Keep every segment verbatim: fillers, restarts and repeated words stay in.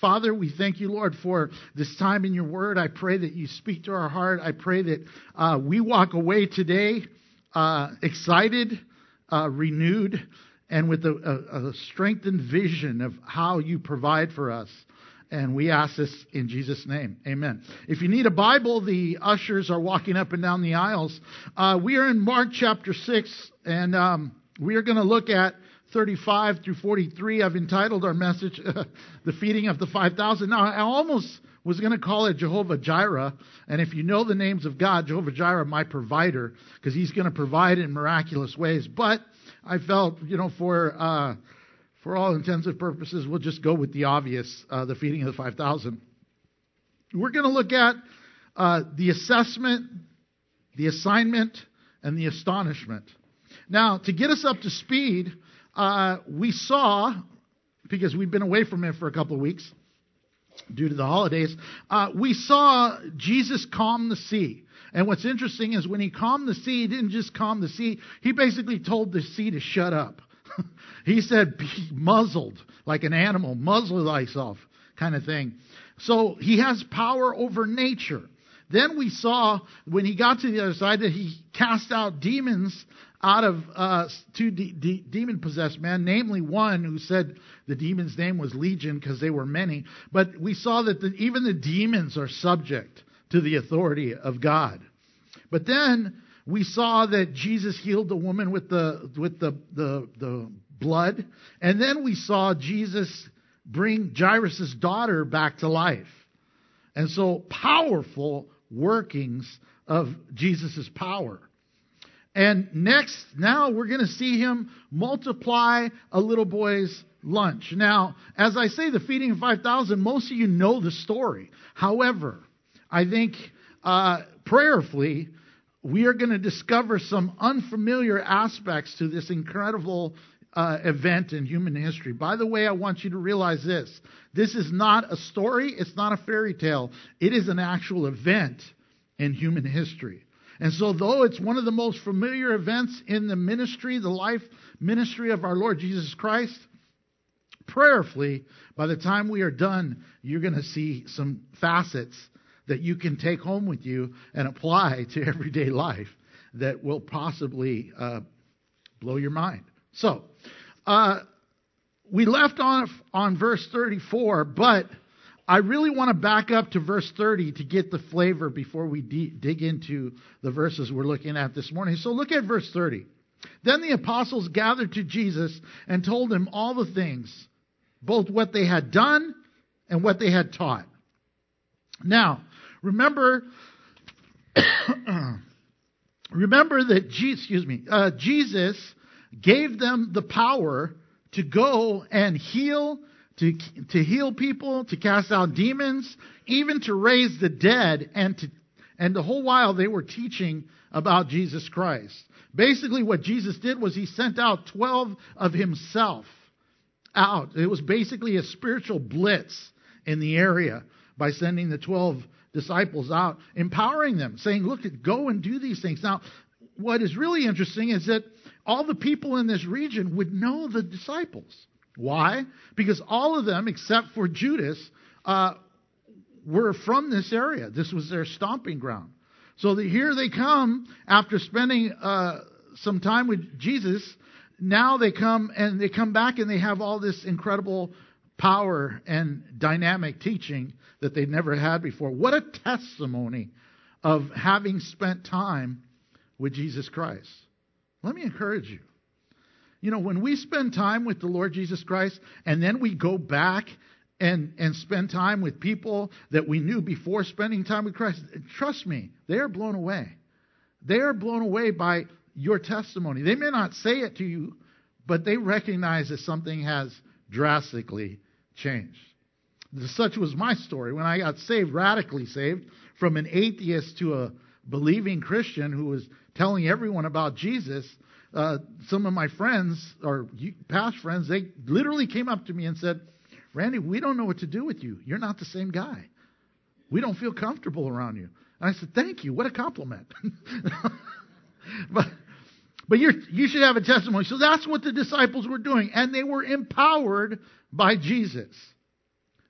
Father, we thank you, Lord, for this time in your word. I pray that you speak to our heart. I pray that uh, we walk away today uh, excited, uh, renewed, and with a, a, a strengthened vision of how you provide for us. And we ask this in Jesus' name. Amen. If you need a Bible, the ushers are walking up and down the aisles. Uh, we are in Mark chapter six, and um, we are going to look at thirty-five through forty-three. I've entitled our message, uh, The Feeding of the five thousand. Now, I almost was going to call it Jehovah Jireh. And if you know the names of God, Jehovah Jireh, my provider, because he's going to provide in miraculous ways. But I felt, you know, for uh, for all intents and purposes, we'll just go with the obvious, uh, the feeding of the five thousand. We're going to look at uh, the assessment, the assignment, and the astonishment. Now, to get us up to speed, uh, we saw, because we've been away from it for a couple of weeks due to the holidays, uh, we saw Jesus calm the sea. And what's interesting is when he calmed the sea, he didn't just calm the sea. He basically told the sea to shut up. He said, be muzzled like an animal, muzzle thyself kind of thing. So he has power over nature. Then we saw when he got to the other side that he cast out demons out of uh, two de- de- demon-possessed men, namely one who said the demon's name was Legion because they were many. But we saw that the, even the demons are subject to the authority of God. But then we saw that Jesus healed the woman with the with the, the, the blood. And then we saw Jesus bring Jairus' daughter back to life. And so powerful workings of Jesus' power. And next, now we're going to see him multiply a little boy's lunch. Now, as I say, the feeding of five thousand, most of you know the story. However, I think uh, prayerfully, we are going to discover some unfamiliar aspects to this incredible uh, event in human history. By the way, I want you to realize this. This is not a story. It's not a fairy tale. It is an actual event in human history. And so though it's one of the most familiar events in the ministry, the life ministry of our Lord Jesus Christ, prayerfully, by the time we are done, you're going to see some facets that you can take home with you and apply to everyday life that will possibly uh, blow your mind. So, uh, we left off on verse thirty-four, but I really want to back up to verse thirty to get the flavor before we de- dig into the verses we're looking at this morning. So look at verse thirty. Then the apostles gathered to Jesus and told him all the things, both what they had done and what they had taught. Now, remember, remember that Je- excuse me, uh, Jesus gave them the power to go and heal, to to heal people, to cast out demons, even to raise the dead, and to and the whole while they were teaching about Jesus Christ. Basically, what Jesus did was he sent out twelve of himself out. It was basically a spiritual blitz in the area by sending the twelve disciples out, empowering them, saying, look, go and do these things. Now, what is really interesting is that all the people in this region would know the disciples. Why? Because all of them, except for Judas, uh, were from this area. This was their stomping ground. So the, here they come after spending uh, some time with Jesus. Now they come and they come back and they have all this incredible power and dynamic teaching that they'd never had before. What a testimony of having spent time with Jesus Christ. Let me encourage you. You know, when we spend time with the Lord Jesus Christ and then we go back and, and spend time with people that we knew before spending time with Christ, trust me, they are blown away. They are blown away by your testimony. They may not say it to you, but they recognize that something has drastically changed. Such was my story. When I got saved, radically saved, from an atheist to a believing Christian who was telling everyone about Jesus, uh, some of my friends, or past friends, they literally came up to me and said, Randy, we don't know what to do with you. You're not the same guy. We don't feel comfortable around you. And I said, thank you. What a compliment. but but you're, you should have a testimony. So that's what the disciples were doing. And they were empowered by Jesus.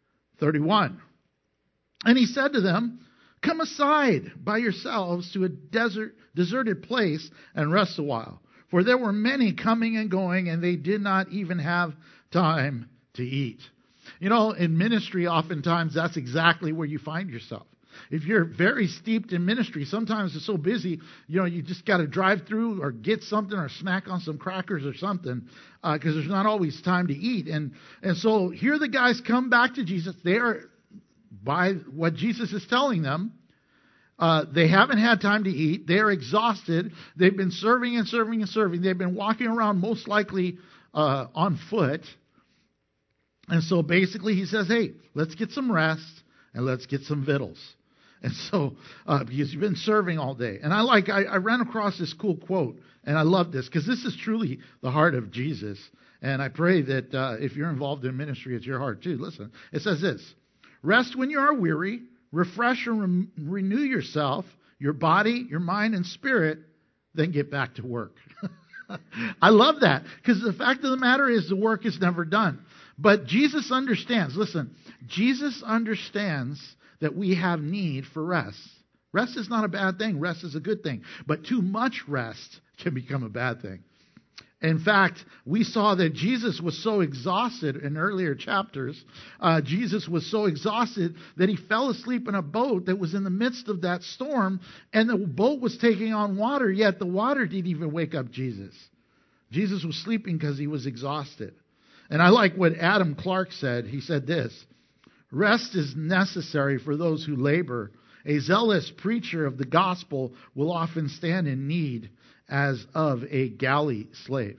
thirty-one. And he said to them, come aside by yourselves to a desert, deserted place and rest a while. For there were many coming and going, and they did not even have time to eat. You know, in ministry, oftentimes that's exactly where you find yourself. If you're very steeped in ministry, sometimes it's so busy, you know, you just got to drive through or get something or snack on some crackers or something because uh, there's not always time to eat. And, and so here the guys come back to Jesus. They are, by what Jesus is telling them, uh, they haven't had time to eat. They're exhausted. They've been serving and serving and serving. They've been walking around most likely uh, on foot. And so basically he says, hey, let's get some rest and let's get some victuals. And so, uh, because you've been serving all day. And I like, I, I ran across this cool quote, and I love this, because this is truly the heart of Jesus. And I pray that uh, if you're involved in ministry, it's your heart too. Listen, it says this: rest when you are weary, refresh and re- renew yourself, your body, your mind, and spirit, then get back to work. I love that, because the fact of the matter is the work is never done. But Jesus understands, listen, Jesus understands that we have need for rest. Rest is not a bad thing. Rest is a good thing. But too much rest can become a bad thing. In fact, we saw that Jesus was so exhausted in earlier chapters. Uh, Jesus was so exhausted that he fell asleep in a boat that was in the midst of that storm, and the boat was taking on water, yet the water didn't even wake up Jesus. Jesus was sleeping because he was exhausted. And I like what Adam Clark said. He said this: rest is necessary for those who labor. A zealous preacher of the gospel will often stand in need as of a galley slave.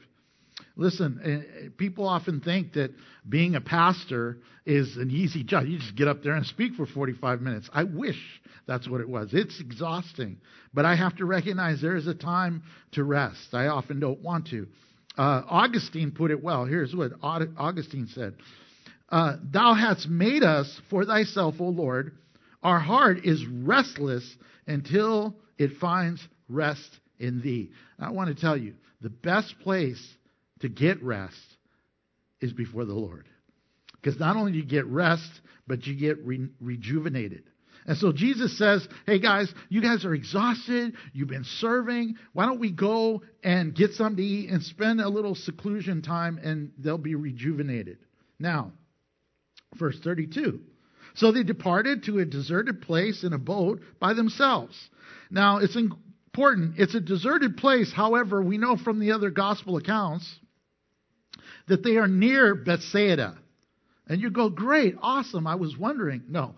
Listen, people often think that being a pastor is an easy job. You just get up there and speak for forty-five minutes. I wish that's what it was. It's exhausting. But I have to recognize there is a time to rest. I often don't want to. Uh, Augustine put it well. Here's what Augustine said. Uh, Thou hast made us for thyself, O Lord. Our heart is restless until it finds rest in thee. I want to tell you, the best place to get rest is before the Lord. Because not only do you get rest, but you get re- rejuvenated. And so Jesus says, hey guys, you guys are exhausted. You've been serving. Why don't we go and get something to eat and spend a little seclusion time, and they'll be rejuvenated. Now, verse thirty-two. So they departed to a deserted place in a boat by themselves. Now, it's important. It's a deserted place. However, we know from the other gospel accounts that they are near Bethsaida. And you go, great, awesome. I was wondering. No.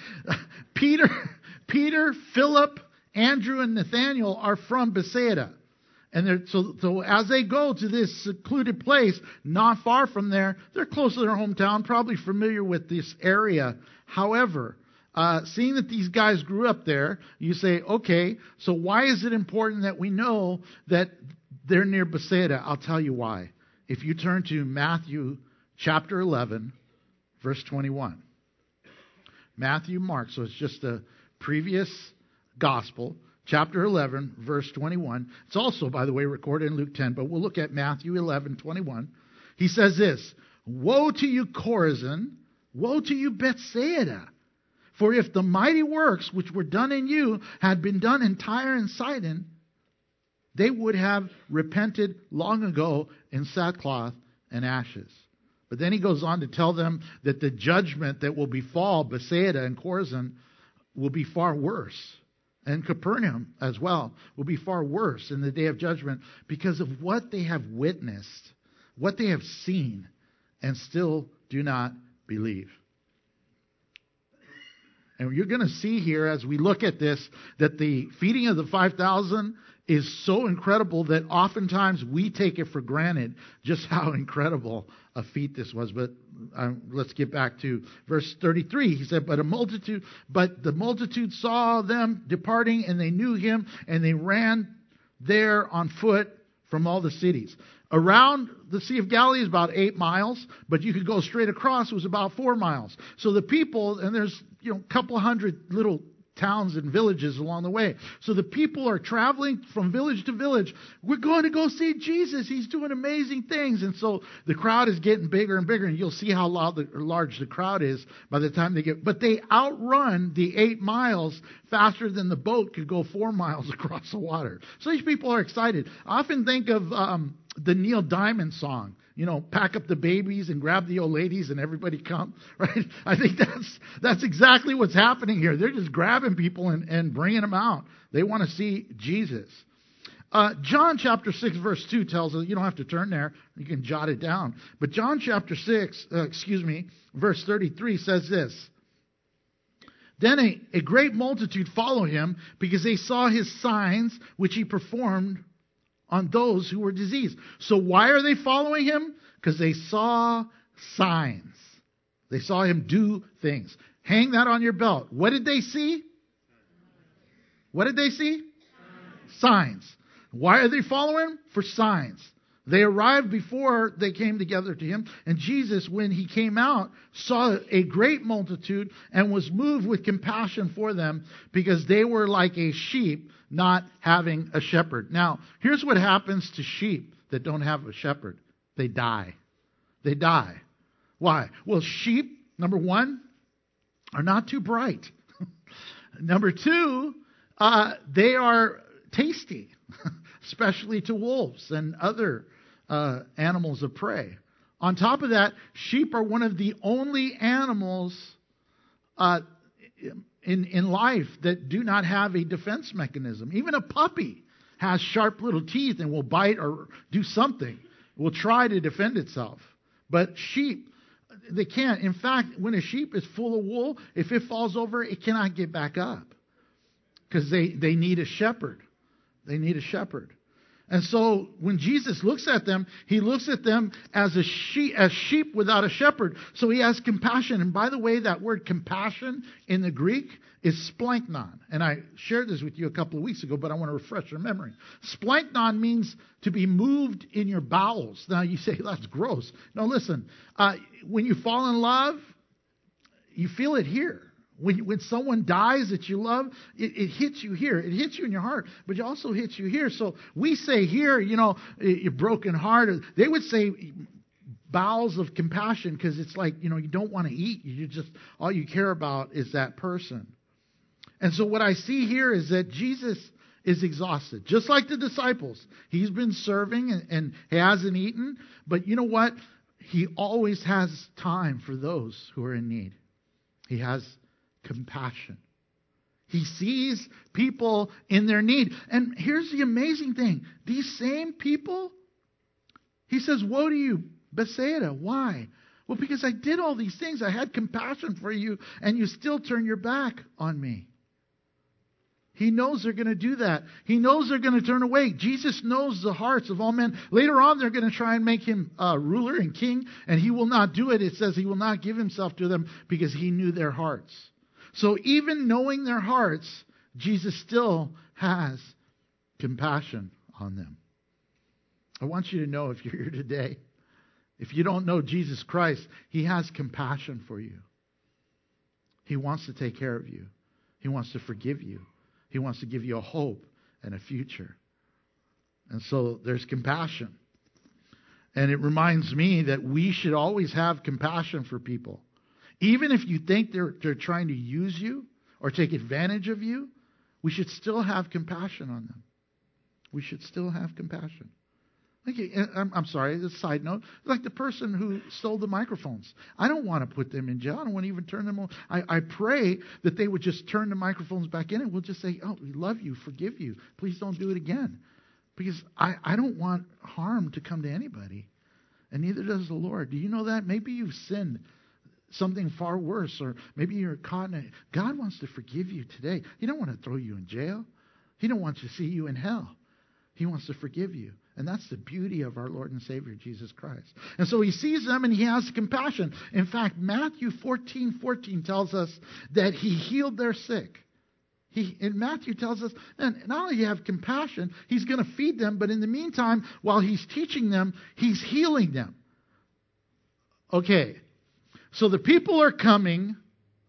Peter, Peter, Philip, Andrew, and Nathaniel are from Bethsaida. And they're, so, so as they go to this secluded place, not far from there, they're close to their hometown, probably familiar with this area. However, uh, seeing that these guys grew up there, you say, okay, so why is it important that we know that they're near Bethsaida? I'll tell you why. If you turn to Matthew chapter eleven, verse twenty-one. Matthew, Mark, so it's just a previous gospel. Chapter eleven, verse twenty-one. It's also, by the way, recorded in Luke ten, but we'll look at Matthew eleven, twenty-one. He says this: Woe to you, Chorazin! Woe to you, Bethsaida! For if the mighty works which were done in you had been done in Tyre and Sidon, they would have repented long ago in sackcloth and ashes. But then he goes on to tell them that the judgment that will befall Bethsaida and Chorazin will be far worse. And Capernaum as well will be far worse in the day of judgment because of what they have witnessed, what they have seen, and still do not believe. And you're going to see here as we look at this that the feeding of the five thousand is so incredible that oftentimes we take it for granted just how incredible a feat this was. But um, let's get back to verse thirty-three. He said, but a multitude, but the multitude saw them departing, and they knew him, and they ran there on foot from all the cities. Around the Sea of Galilee is about eight miles, but you could go straight across. It was about four miles. So the people, and there's you know a couple hundred little towns and villages along the way. So the people are traveling from village to village. We're going to go see Jesus. He's doing amazing things. And so the crowd is getting bigger and bigger, and you'll see how loud the, large the crowd is by the time they get. But they outrun the eight miles faster than the boat could go four miles across the water. So these people are excited. I often think of um, the Neil Diamond song. You know, pack up the babies and grab the old ladies and everybody come, right? I think that's that's exactly what's happening here. They're just grabbing people and, and bringing them out. They want to see Jesus. Uh, John chapter six verse two tells us, you don't have to turn there, you can jot it down. But John chapter six, uh, excuse me, verse thirty-three says this. Then a, a great multitude followed him because they saw his signs which he performed on those who were diseased. So why are they following him? Because they saw signs. They saw him do things. Hang that on your belt. What did they see? What did they see? Signs. Why are they following him? For signs. They arrived before they came together to him. And Jesus, when he came out, saw a great multitude and was moved with compassion for them because they were like a sheep not having a shepherd. Now, here's what happens to sheep that don't have a shepherd. They die. They die. Why? Well, sheep, number one, are not too bright. Number two, uh, they are tasty, especially to wolves and other uh, animals of prey. On top of that, sheep are one of the only animals uh, in, in life that do not have a defense mechanism. Even a puppy has sharp little teeth and will bite or do something, will try to defend itself. But sheep, they can't. In fact, when a sheep is full of wool, if it falls over, it cannot get back up because they, they need a shepherd. They need a shepherd. And so when Jesus looks at them, he looks at them as a sheep, as sheep without a shepherd. So he has compassion. And by the way, that word compassion in the Greek is splanknon. And I shared this with you a couple of weeks ago, but I want to refresh your memory. Splanknon means to be moved in your bowels. Now you say, that's gross. No, listen. Uh, when you fall in love, you feel it here. When, when someone dies that you love, it, it hits you here. It hits you in your heart, but it also hits you here. So we say here, you know, you're broken hearted. They would say bowels of compassion because it's like, you know, you don't want to eat. You just, all you care about is that person. And so what I see here is that Jesus is exhausted, just like the disciples. He's been serving and, and he hasn't eaten. But you know what? He always has time for those who are in need. He has compassion. He sees people in their need. And here's the amazing thing. These same people, he says, woe to you, Bethsaida. Why? Well, because I did all these things. I had compassion for you, and you still turn your back on me. He knows they're going to do that. He knows they're going to turn away. Jesus knows the hearts of all men. Later on, they're going to try and make him uh, ruler and king, and he will not do it. It says he will not give himself to them because he knew their hearts. So even knowing their hearts, Jesus still has compassion on them. I want you to know, if you're here today, if you don't know Jesus Christ, he has compassion for you. He wants to take care of you. He wants to forgive you. He wants to give you a hope and a future. And so there's compassion. And it reminds me that we should always have compassion for people. Even if you think they're, they're trying to use you or take advantage of you, we should still have compassion on them. We should still have compassion. Okay, I'm, I'm sorry, a side note. Like the person who stole the microphones. I don't want to put them in jail. I don't want to even turn them on. I, I pray that they would just turn the microphones back in and we'll just say, oh, we love you, forgive you. Please don't do it again. Because I, I don't want harm to come to anybody. And neither does the Lord. Do you know that? Maybe you've sinned something far worse, or maybe you're caught in it. God wants to forgive you today. He don't want to throw you in jail. He don't want to see you in hell. He wants to forgive you. And that's the beauty of our Lord and Savior, Jesus Christ. And so he sees them and he has compassion. In fact, Matthew fourteen fourteen tells us that he healed their sick. He, and Matthew tells us, man, not only do you have compassion, he's going to feed them, but in the meantime, while he's teaching them, he's healing them. Okay, so the people are coming.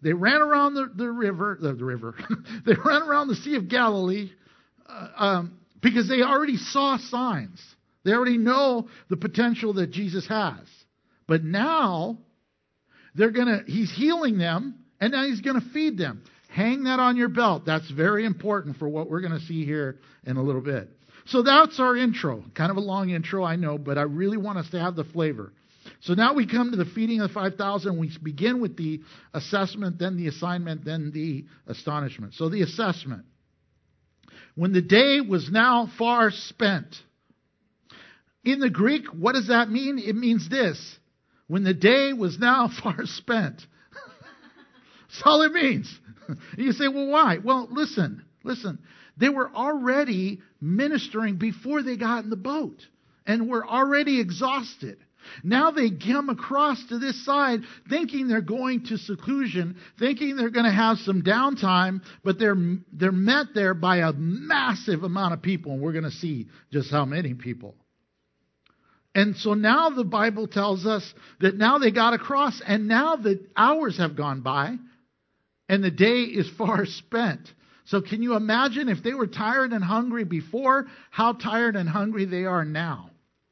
They ran around the, the river, the, the river. They ran around the Sea of Galilee uh, um, because they already saw signs. They already know the potential that Jesus has. But now they're gonna. He's healing them, and now he's going to feed them. Hang that on your belt. That's very important for what we're going to see here in a little bit. So that's our intro. Kind of a long intro, I know, but I really want us to have the flavor. So now we come to the feeding of the five thousand. We begin with the assessment, then the assignment, then the astonishment. So the assessment. When the day was now far spent. In the Greek, what does that mean? It means this. When the day was now far spent. That's all it means. You say, well, why? Well, listen, listen. They were already ministering before they got in the boat and were already exhausted. Now they come across to this side thinking they're going to seclusion, thinking they're going to have some downtime, but they're they're met there by a massive amount of people, and we're going to see just how many people. And so now the Bible tells us that now they got across, and now the hours have gone by, and the day is far spent. So can you imagine if they were tired and hungry before, how tired and hungry they are now?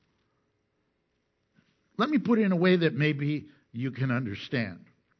Let me put it in a way that maybe you can understand.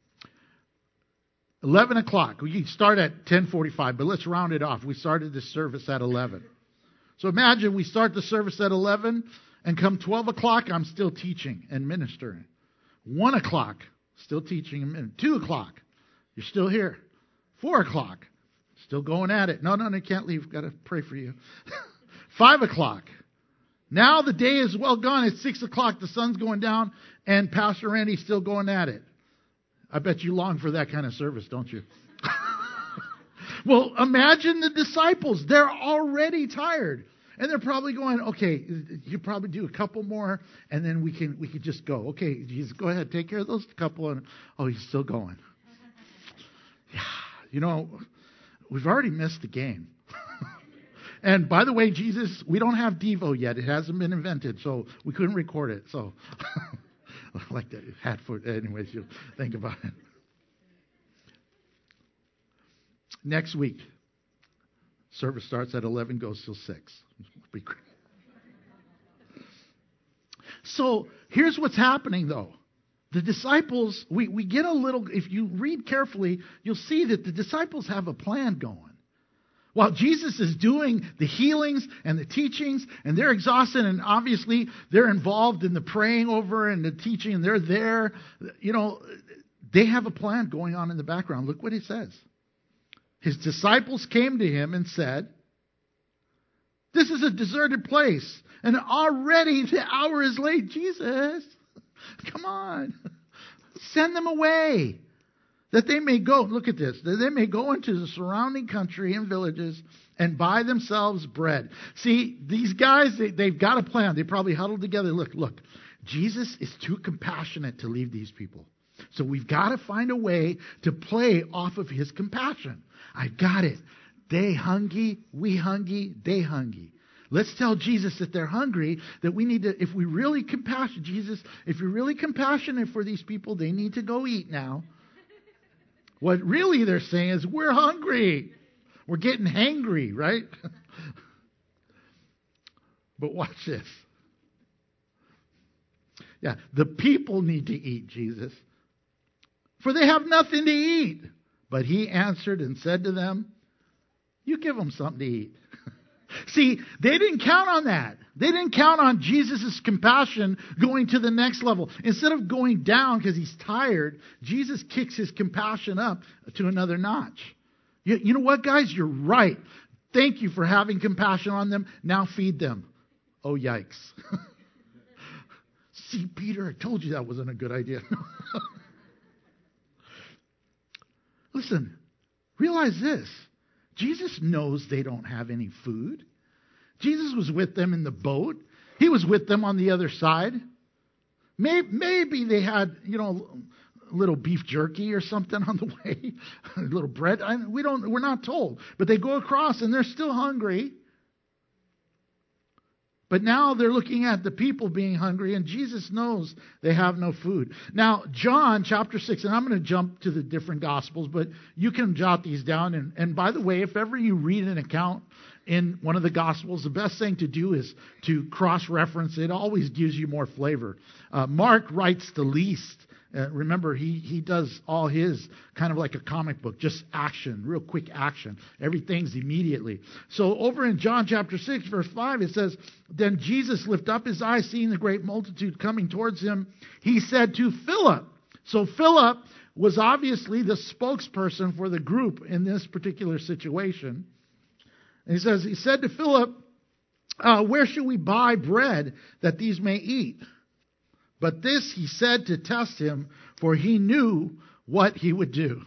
eleven o'clock. We start at ten forty-five, but let's round it off. We started this service at eleven. So imagine we start the service at eleven, and come twelve o'clock, I'm still teaching and ministering. one o'clock, still teaching and ministering. two o'clock, you're still here. four o'clock, still going at it. No, no, no, you can't leave. Got to pray for you. five o'clock. Now the day is well gone. It's six o'clock. The sun's going down, and Pastor Randy's still going at it. I bet you long for that kind of service, don't you? Well, imagine the disciples. They're already tired. And they're probably going, okay, you probably do a couple more, and then we can we can just go. Okay, Jesus, go ahead, take care of those couple. And oh, he's still going. Yeah, you know, we've already missed the game. And by the way, Jesus, we don't have Devo yet. It hasn't been invented, so we couldn't record it. So, like that hat foot. Anyways, you'll think about it. Next week, service starts at eleven, goes till six. Be great. So here's what's happening, though. The disciples, we, we get a little, if you read carefully, you'll see that the disciples have a plan going. While Jesus is doing the healings and the teachings, and they're exhausted, and obviously they're involved in the praying over and the teaching, and they're there, you know, they have a plan going on in the background. Look what he says. His disciples came to him and said, this is a deserted place, and already the hour is late. Jesus, come on, send them away, that they may go, look at this, that they may go into the surrounding country and villages and buy themselves bread. See, these guys, they, they've got a plan. They probably huddled together. Look, look, Jesus is too compassionate to leave these people. So we've got to find a way to play off of his compassion. I got it. They hungry, we hungry, they hungry. Let's tell Jesus that they're hungry, that we need to, if we really compassionate, Jesus, if you're really compassionate for these people, they need to go eat now. What really they're saying is, we're hungry. We're getting hangry, right? But watch this. Yeah, the people need to eat, Jesus, for they have nothing to eat. But he answered and said to them, you give them something to eat. See, they didn't count on that. They didn't count on Jesus' compassion going to the next level. Instead of going down because he's tired, Jesus kicks his compassion up to another notch. You, you know what, guys? You're right. Thank you for having compassion on them. Now feed them. Oh, yikes. See, Peter, I told you that wasn't a good idea. Listen, realize this. Jesus knows they don't have any food. Jesus was with them in the boat. He was with them on the other side. Maybe, maybe they had, you know, a little beef jerky or something on the way, a little bread. I, we don't. We're not told. But they go across and they're still hungry. But now they're looking at the people being hungry, and Jesus knows they have no food. Now, John chapter six, and I'm going to jump to the different Gospels, but you can jot these down. And, and by the way, if ever you read an account in one of the Gospels, the best thing to do is to cross-reference. It always gives you more flavor. Uh, Mark writes the least. Uh, remember, he, he does all his kind of like a comic book, just action, real quick action. Everything's immediately. So over in John chapter six, verse five, it says, Then Jesus lifted up his eyes, seeing the great multitude coming towards him. He said to Philip. So Philip was obviously the spokesperson for the group in this particular situation. And he says, he said to Philip, uh, where should we buy bread that these may eat? But this he said to test him, for he knew what he would do.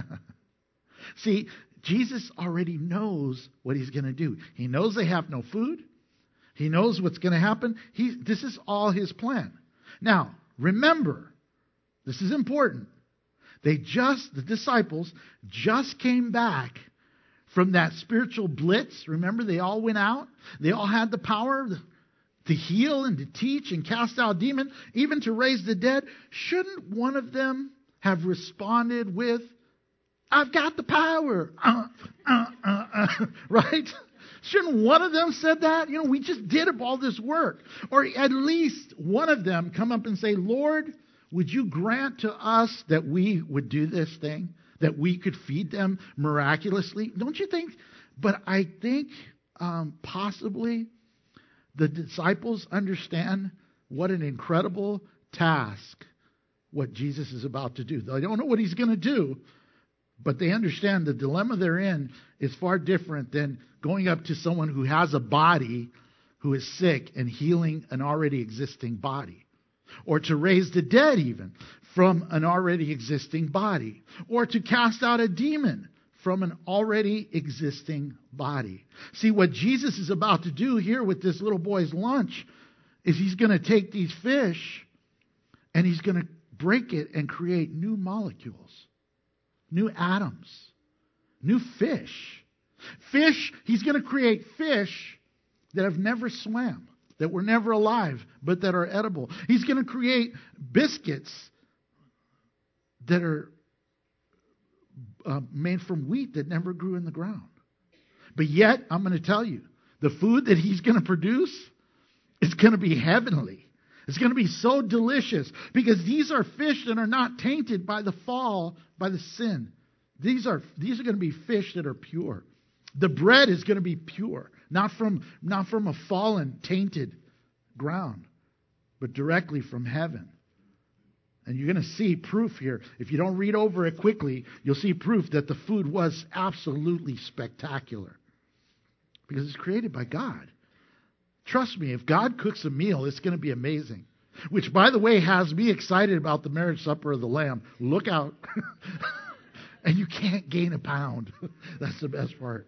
See, Jesus already knows what he's going to do. He knows they have no food. He knows what's going to happen. He, this is all his plan. Now, remember, this is important. They just, the disciples, just came back from that spiritual blitz. Remember, they all went out. They all had the power to heal and to teach and cast out demons, even to raise the dead. Shouldn't one of them have responded with, I've got the power, uh, uh, uh, uh, right? Shouldn't one of them said that? You know, we just did all this work. Or at least one of them come up and say, Lord, would you grant to us that we would do this thing, that we could feed them miraculously? Don't you think? But I think um, possibly the disciples understand what an incredible task what Jesus is about to do. They don't know what he's going to do, but they understand the dilemma they're in is far different than going up to someone who has a body who is sick and healing an already existing body. Or to raise the dead even from an already existing body. Or to cast out a demon from an already existing body. See, what Jesus is about to do here with this little boy's lunch is he's going to take these fish and he's going to break it and create new molecules, new atoms, new fish. Fish, he's going to create fish that have never swam, that were never alive, but that are edible. He's going to create biscuits that are uh, made from wheat that never grew in the ground. But yet, I'm going to tell you, the food that he's going to produce is going to be heavenly. It's going to be so delicious because these are fish that are not tainted by the fall, by the sin. These are, these are going to be fish that are pure. The bread is going to be pure, not from, not from a fallen, tainted ground, but directly from heaven. And you're going to see proof here. If you don't read over it quickly, you'll see proof that the food was absolutely spectacular because it's created by God. Trust me, if God cooks a meal, it's going to be amazing. Which, by the way, has me excited about the marriage supper of the Lamb. Look out. And you can't gain a pound. That's the best part.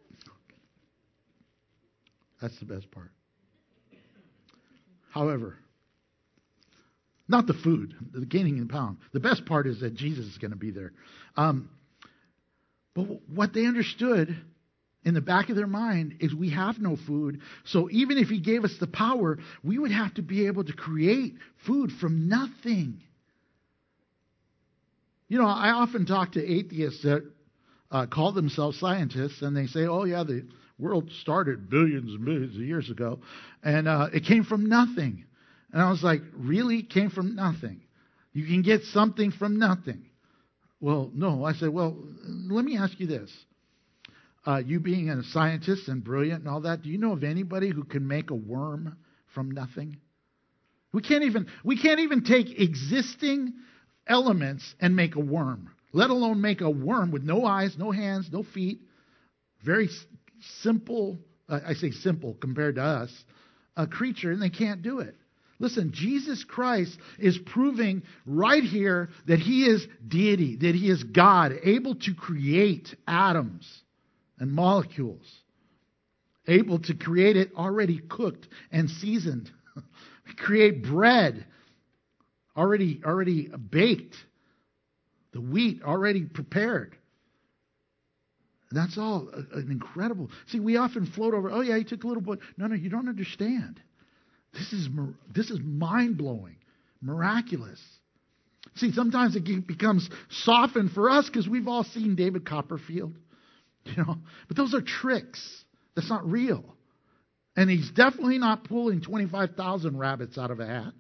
That's the best part. However, not the food, the gaining in pound. The best part is that Jesus is going to be there. Um, but what they understood in the back of their mind is we have no food. So even if he gave us the power, we would have to be able to create food from nothing. You know, I often talk to atheists that uh, call themselves scientists, and they say, oh, yeah, the world started billions and billions of years ago, and uh, it came from nothing. And I was like, really? It came from nothing? You can get something from nothing? Well, no. I said, well, let me ask you this. Uh, you being a scientist and brilliant and all that, do you know of anybody who can make a worm from nothing? We can't even, we can't even take existing elements and make a worm, let alone make a worm with no eyes, no hands, no feet. Very s- simple, uh, I say simple compared to us, a creature, and they can't do it. Listen, Jesus Christ is proving right here that he is deity, that he is God, able to create atoms and molecules, able to create it already cooked and seasoned, create bread already, already baked, the wheat already prepared. That's all an incredible. See, we often float over, oh, yeah, he took a little bit. No, no, you don't understand. This is this is mind-blowing, miraculous. See, sometimes it becomes softened for us because we've all seen David Copperfield, you know. But those are tricks. That's not real. And he's definitely not pulling twenty-five thousand rabbits out of a hat.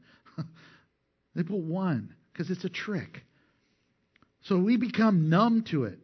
They pull one because it's a trick. So we become numb to it.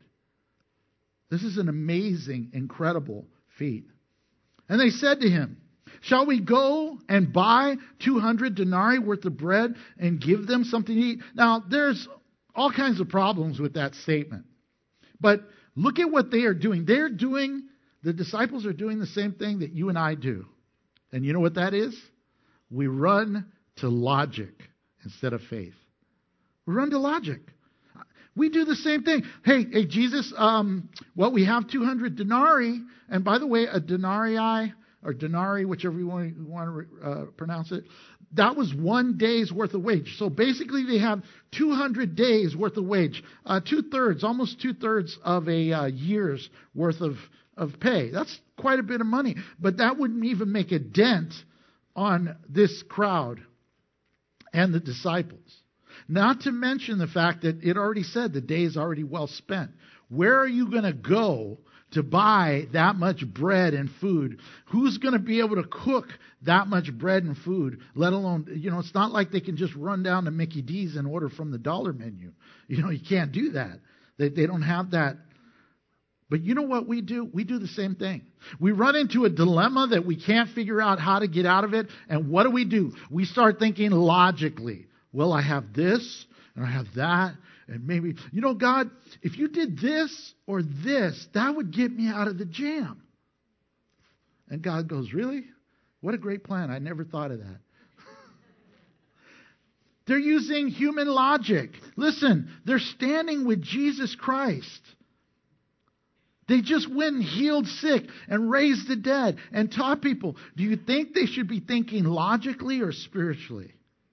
This is an amazing, incredible feat. And they said to him, shall we go and buy two hundred denarii worth of bread and give them something to eat? Now, there's all kinds of problems with that statement. But look at what they are doing. They're doing, the disciples are doing the same thing that you and I do. And you know what that is? We run to logic instead of faith. We run to logic. We do the same thing. Hey, hey, Jesus, um, well, we have two hundred denarii. And by the way, a denarii, or denarii, whichever you want, you want to uh, pronounce it, that was one day's worth of wage. So basically they have two hundred days worth of wage. Uh, two-thirds, almost two-thirds of a uh, year's worth of, of pay. That's quite a bit of money. But that wouldn't even make a dent on this crowd and the disciples. Not to mention the fact that it already said the day is already well spent. Where are you going to go to buy that much bread and food? Who's going to be able to cook that much bread and food? Let alone, you know, it's not like they can just run down to Mickey D's and order from the dollar menu. You know, you can't do that. They, they don't have that. But you know what we do? We do the same thing. We run into a dilemma that we can't figure out how to get out of it. And what do we do? We start thinking logically. Well, I have this, and I have that, and maybe, you know, God, if you did this or this, that would get me out of the jam. And God goes, really? What a great plan. I never thought of that. They're using human logic. Listen, they're standing with Jesus Christ. They just went and healed sick and raised the dead and taught people. Do you think they should be thinking logically or spiritually?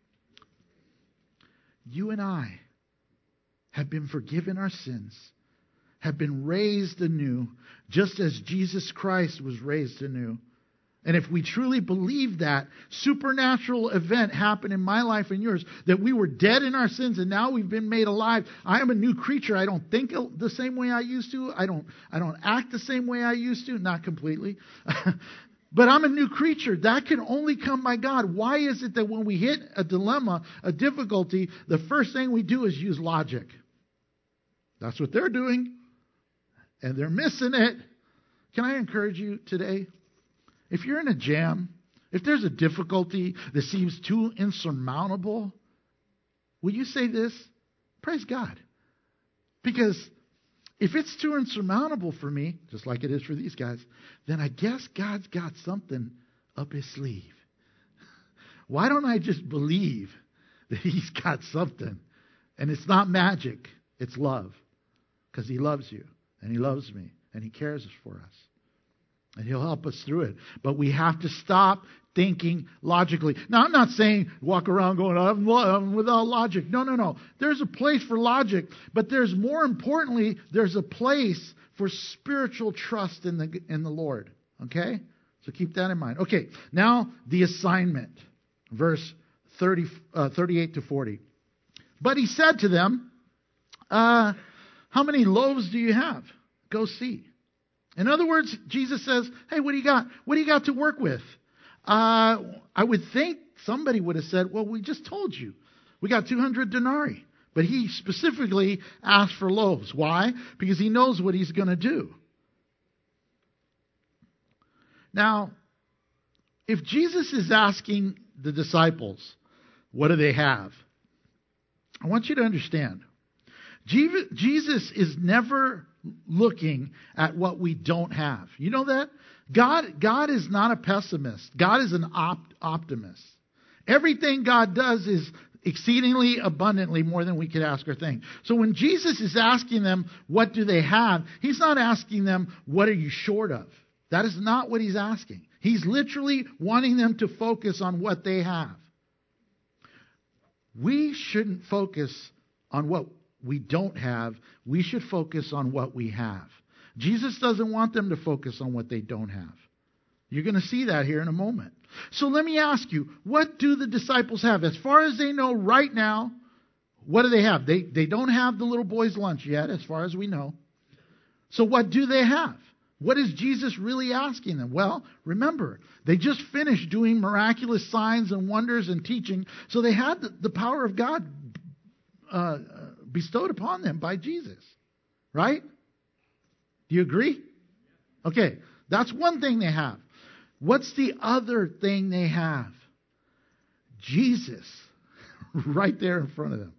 You and I have been forgiven our sins, have been raised anew, just as Jesus Christ was raised anew. And if we truly believe that supernatural event happened in my life and yours, that we were dead in our sins and now we've been made alive, I am a new creature. I don't think the same way I used to. I don't, I don't act the same way I used to. Not completely. But I'm a new creature. That can only come by God. Why is it that when we hit a dilemma, a difficulty, the first thing we do is use logic? That's what they're doing. And they're missing it. Can I encourage you today? If you're in a jam, if there's a difficulty that seems too insurmountable, will you say this? Praise God. Because if it's too insurmountable for me, just like it is for these guys, then I guess God's got something up his sleeve. Why don't I just believe that he's got something? And it's not magic, it's love. Because he loves you, and he loves me, and he cares for us. And he'll help us through it. But we have to stop thinking logically. Now, I'm not saying walk around going, I'm, I'm without logic. No, no, no. There's a place for logic. But there's more importantly, there's a place for spiritual trust in the, in the Lord. Okay? So keep that in mind. Okay, now the assignment. Verse thirty, uh, thirty-eight to forty. But he said to them, uh, how many loaves do you have? Go see. In other words, Jesus says, hey, what do you got? What do you got to work with? Uh, I would think somebody would have said, well, we just told you. We got two hundred denarii. But he specifically asked for loaves. Why? Because he knows what he's going to do. Now, if Jesus is asking the disciples, what do they have? I want you to understand. Jesus is never looking at what we don't have. You know that? God, God is not a pessimist. God is an opt- optimist. Everything God does is exceedingly abundantly more than we could ask or think. So when Jesus is asking them, what do they have? He's not asking them, what are you short of? That is not what he's asking. He's literally wanting them to focus on what they have. We shouldn't focus on what we don't have. We should focus on what we have. Jesus doesn't want them to focus on what they don't have. You're going to see that here in a moment. So let me ask you, what do the disciples have? As far as they know right now, what do they have? They, they don't have the little boy's lunch yet, as far as we know. So what do they have? What is Jesus really asking them? Well, remember, they just finished doing miraculous signs and wonders and teaching, so they had the, the power of God uh, bestowed upon them by Jesus. Right? Do you agree? Okay, that's one thing they have. What's the other thing they have? Jesus, right there in front of them.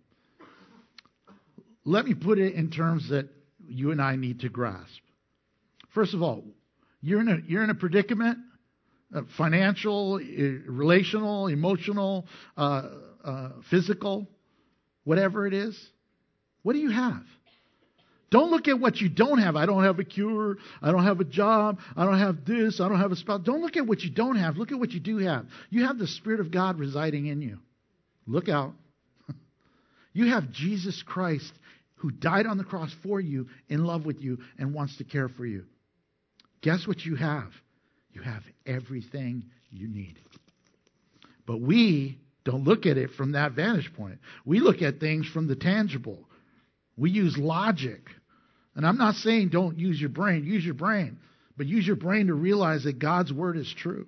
Let me put it in terms that you and I need to grasp. First of all, you're in a, you're in a predicament, uh, financial, uh, relational, emotional, uh, uh, physical, whatever it is. What do you have? Don't look at what you don't have. I don't have a cure. I don't have a job. I don't have this. I don't have a spouse. Don't look at what you don't have. Look at what you do have. You have the Spirit of God residing in you. Look out. You have Jesus Christ who died on the cross for you, in love with you, and wants to care for you. Guess what you have? You have everything you need. But we don't look at it from that vantage point. We look at things from the tangible. We use logic. And I'm not saying don't use your brain. Use your brain. But use your brain to realize that God's word is true.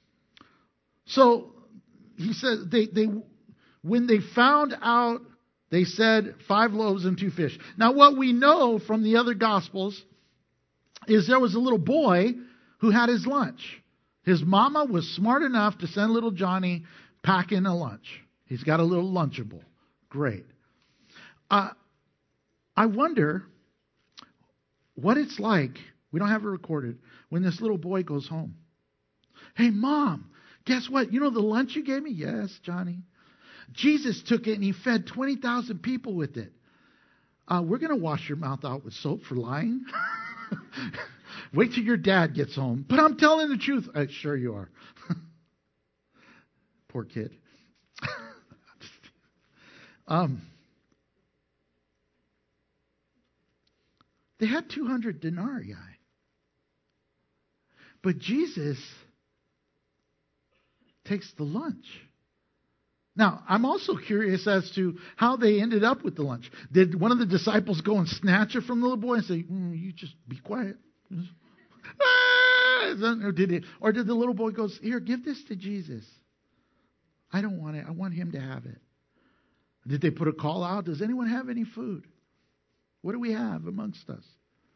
So, he says, they, they, when they found out, they said five loaves and two fish. Now, what we know from the other Gospels is there was a little boy who had his lunch. His mama was smart enough to send little Johnny packing a lunch. He's got a little Lunchable. Great. Uh, I wonder what it's like, we don't have it recorded, when this little boy goes home. Hey, Mom, guess what? You know the lunch you gave me? Yes, Johnny. Jesus took it and he fed twenty thousand people with it. Uh, we're going to wash your mouth out with soap for lying. Wait till your dad gets home. But I'm telling the truth. Uh, sure you are. Poor kid. um, they had two hundred denarii. But Jesus takes the lunch. Now, I'm also curious as to how they ended up with the lunch. Did one of the disciples go and snatch it from the little boy and say, mm, you just be quiet? Or did, it, or did the little boy go, here, give this to Jesus. I don't want it. I want him to have it. Did they put a call out? Does anyone have any food? What do we have amongst us?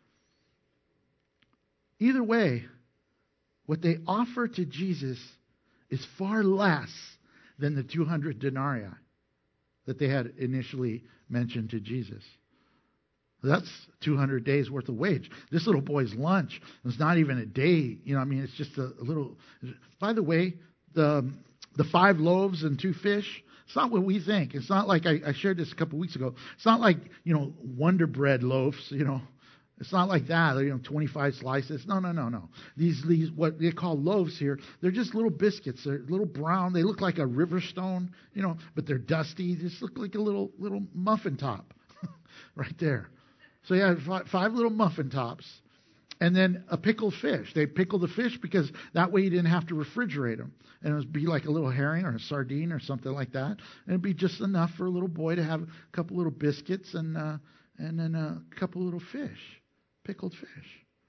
Either way, what they offer to Jesus is far less than the two hundred denarii that they had initially mentioned to Jesus. That's two hundred days worth of wage. This little boy's lunch was not even a day. You know, I mean, it's just a, a little. By the way, the the five loaves and two fish, it's not what we think. It's not like, I, I shared this a couple weeks ago. It's not like, you know, Wonder Bread loaves, you know. It's not like that. You know, twenty-five slices. No, no, no, no. These, these, what they call loaves here, they're just little biscuits. They're little brown. They look like a river stone, you know, but they're dusty. They just look like a little, little muffin top right there. So you have five, five little muffin tops and then a pickled fish. They pickle the fish because that way you didn't have to refrigerate them. And it would be like a little herring or a sardine or something like that. And it'd be just enough for a little boy to have a couple little biscuits and, uh, and then a couple little fish. Pickled fish.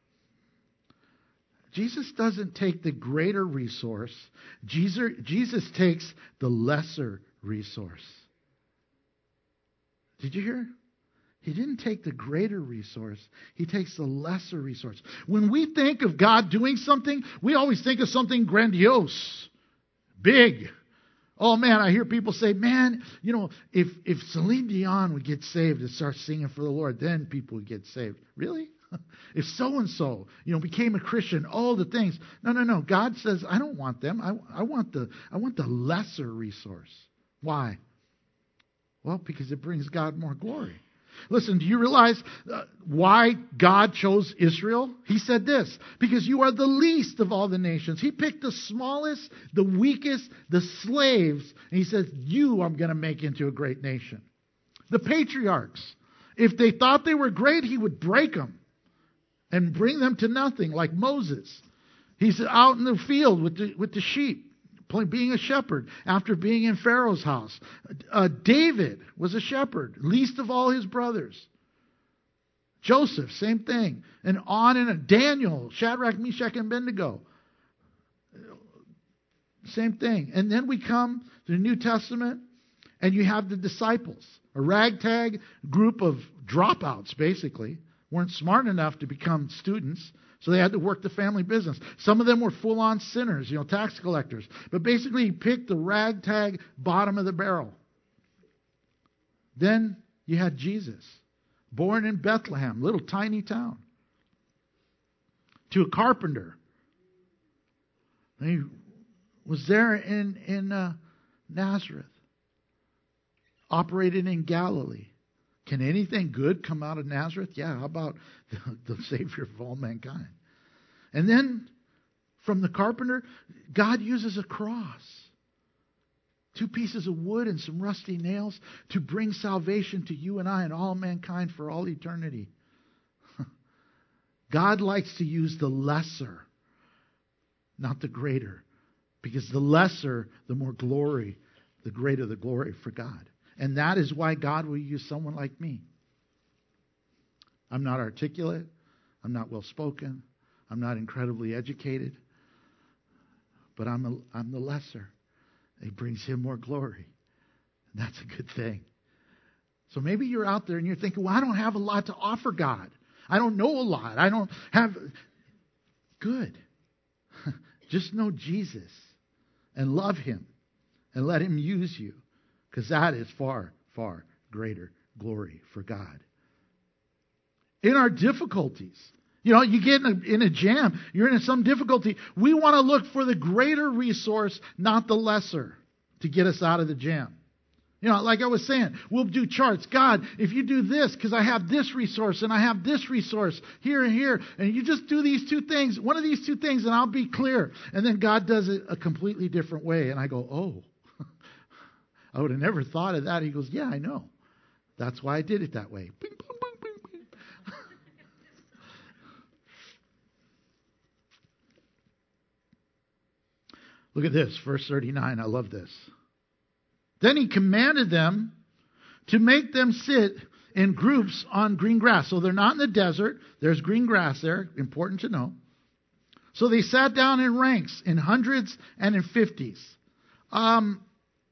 Jesus doesn't take the greater resource. Jesus, Jesus takes the lesser resource. Did you hear? He didn't take the greater resource. He takes the lesser resource. When we think of God doing something, we always think of something grandiose, big. Oh, man, I hear people say, man, you know, if, if Celine Dion would get saved and start singing for the Lord, then people would get saved. Really? If so-and-so, you know, became a Christian, all the things. No, no, no. God says, I don't want them. I, I want the, I want the lesser resource. Why? Well, because it brings God more glory. Listen, do you realize uh, why God chose Israel? He said this, because you are the least of all the nations. He picked the smallest, the weakest, the slaves, and he says, you I'm going to make into a great nation. The patriarchs, if they thought they were great, he would break them. and bring them to nothing, like Moses. He's out in the field with the, with the sheep, being a shepherd after being in Pharaoh's house. Uh, David was a shepherd, least of all his brothers. Joseph, same thing. And on and on. Daniel, Shadrach, Meshach, and Abednego. Same thing. And then we come to the New Testament, and you have the disciples, a ragtag group of dropouts, basically. Weren't smart enough to become students, so they had to work the family business. Some of them were full-on sinners, you know, tax collectors. But basically, he picked the ragtag bottom of the barrel. Then you had Jesus, born in Bethlehem, little tiny town, to a carpenter. And he was there in, in uh, Nazareth, operated in Galilee. Can anything good come out of Nazareth? Yeah, how about the, the Savior of all mankind? And then from the carpenter, God uses a cross, two pieces of wood and some rusty nails to bring salvation to you and I and all mankind for all eternity. God likes to use the lesser, not the greater, because the lesser, the more glory, the greater the glory for God. And that is why God will use someone like me. I'm not articulate. I'm not well spoken. I'm not incredibly educated. But I'm, a, I'm the lesser. It brings Him more glory. And that's a good thing. So maybe you're out there and you're thinking, well, I don't have a lot to offer God. I don't know a lot. I don't have... Good. Just know Jesus and love Him and let Him use you. Because that is far, far greater glory for God. In our difficulties, you know, you get in a, in a jam, you're in some difficulty. We want to look for the greater resource, not the lesser, to get us out of the jam. You know, like I was saying, we'll do charts. God, if you do this, because I have this resource and I have this resource here and here, and you just do these two things, one of these two things, and I'll be clear. And then God does it a completely different way. And I go, oh. I would have never thought of that. He goes, yeah, I know. That's why I did it that way. Bing, bing, bing, bing, bing. Look at this, verse thirty-nine. I love this. Then he commanded them to make them sit in groups on green grass. So they're not in the desert. There's green grass there. Important to know. So they sat down in ranks, in hundreds and in fifties. Um...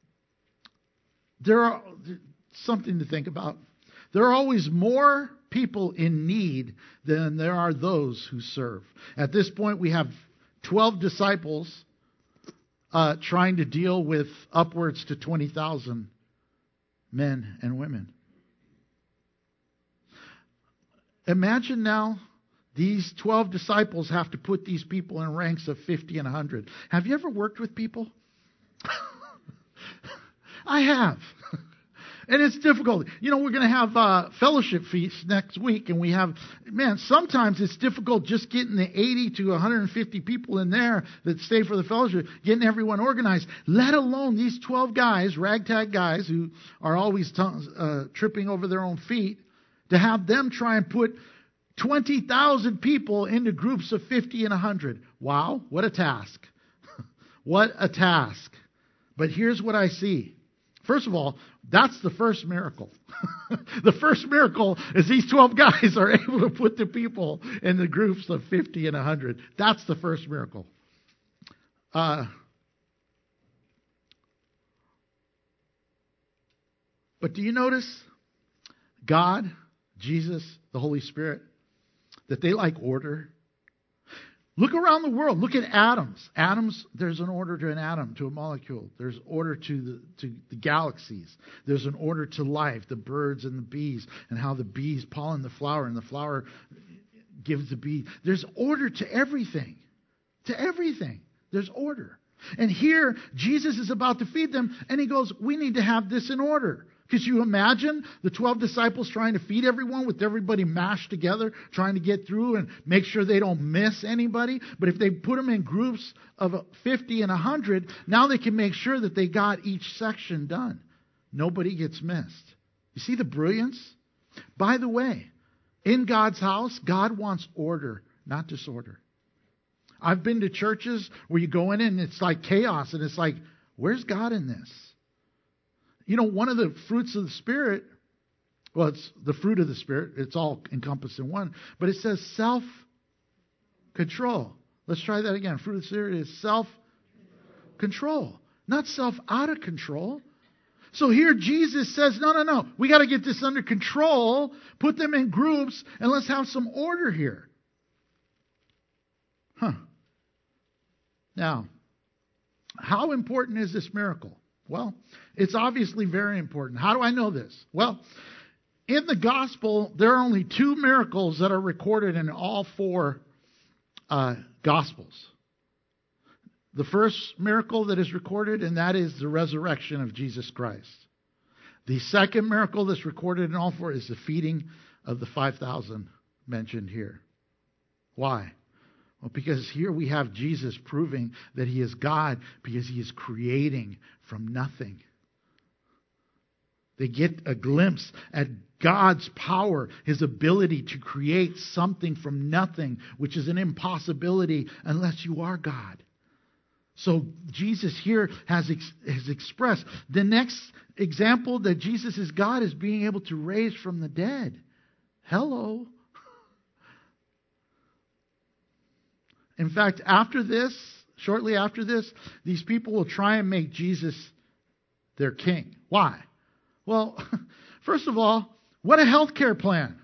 There are something to think about. There are always more people in need than there are those who serve. At this point, we have twelve disciples uh, trying to deal with upwards to twenty thousand men and women. Imagine now these twelve disciples have to put these people in ranks of fifty and one hundred. Have you ever worked with people? I have. And it's difficult. You know, we're going to have uh, fellowship feasts next week, and we have, man, sometimes it's difficult just getting the eighty to one hundred fifty people in there that stay for the fellowship, getting everyone organized, let alone these twelve guys, ragtag guys who are always t- uh, tripping over their own feet, to have them try and put twenty thousand people into groups of fifty and one hundred. Wow, what a task. What a task. But here's what I see. First of all, that's the first miracle. The first miracle is these twelve guys are able to put the people in the groups of fifty and one hundred. That's the first miracle. Uh, but do you notice God, Jesus, the Holy Spirit, that they like order? Look around the world. Look at atoms. Atoms, there's an order to an atom, to a molecule. There's order to the, to the galaxies. There's an order to life, the birds and the bees, and how the bees pollen the flower, and the flower gives the bee. There's order to everything. To everything. There's order. And here, Jesus is about to feed them, and He goes, we need to have this in order. Could you imagine the twelve disciples trying to feed everyone with everybody mashed together, trying to get through and make sure they don't miss anybody? But if they put them in groups of fifty and one hundred, now they can make sure that they got each section done. Nobody gets missed. You see the brilliance? By the way, In God's house, God wants order, not disorder. I've been to churches where you go in and it's like chaos, and it's like, where's God in this? You know, one of the fruits of the Spirit, well, it's the fruit of the Spirit. It's all encompassed in one. But it says self-control. Let's try that again. Fruit of the Spirit is self-control, not self out of control. So here Jesus says, no, no, no. We got to get this under control, put them in groups, and let's have some order here. Huh. Now, how important is this miracle? Well, it's obviously very important. How do I know this? Well, in the gospel, there are only two miracles that are recorded in all four uh, gospels. The first miracle that is recorded, and that is the resurrection of Jesus Christ. The second miracle that's recorded in all four is the feeding of the five thousand mentioned here. Why? Well, because here we have Jesus proving that He is God because He is creating from nothing. They get a glimpse at God's power, His ability to create something from nothing, which is an impossibility unless you are God. So Jesus here has, ex- has expressed. The next example that Jesus is God is being able to raise from the dead. Hello. In fact, after this, shortly after this, these people will try and make Jesus their king. Why? Well, first of all, what a healthcare plan.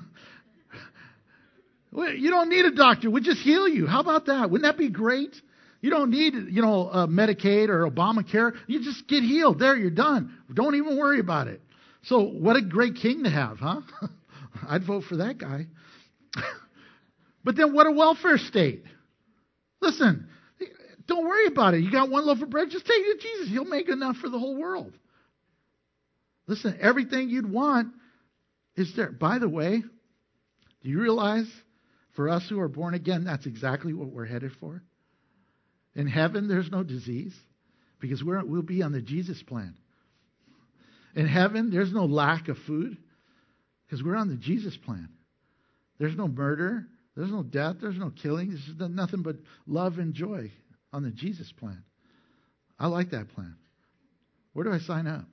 You don't need a doctor. We'll just heal you. How about that? Wouldn't that be great? You don't need, you know, uh, Medicaid or Obamacare. You just get healed. There, you're done. Don't even worry about it. So what a great king to have, huh? I'd vote for that guy. But then what a welfare state. Listen, don't worry about it. You got one loaf of bread, just take it to Jesus. He'll make enough for the whole world. Listen, everything you'd want is there. By the way, do you realize for us who are born again, that's exactly what we're headed for? In heaven, there's no disease because we're, we'll be on the Jesus plan. In heaven, there's no lack of food because we're on the Jesus plan. There's no murder. There's no death. There's no killing. There's nothing but love and joy on the Jesus plan. I like that plan. Where do I sign up?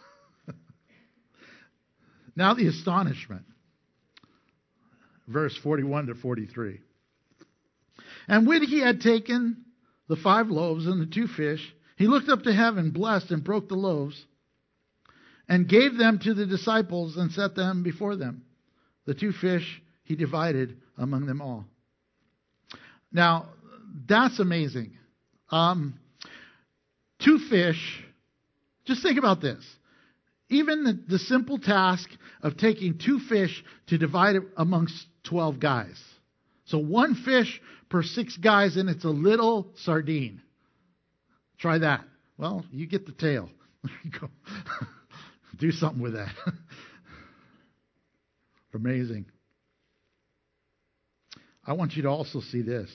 Now the astonishment. Verse forty-one to forty-three. And when he had taken the five loaves and the two fish, he looked up to heaven, blessed, and broke the loaves, and gave them to the disciples and set them before them. The two fish he divided among them all. Now, that's amazing. Um, two fish, just think about this. Even the, the simple task of taking two fish to divide it amongst twelve guys. So one fish per six guys, and it's a little sardine. Try that. Well, you get the tail. There you go. Do something with that. Amazing. I want you to also see this.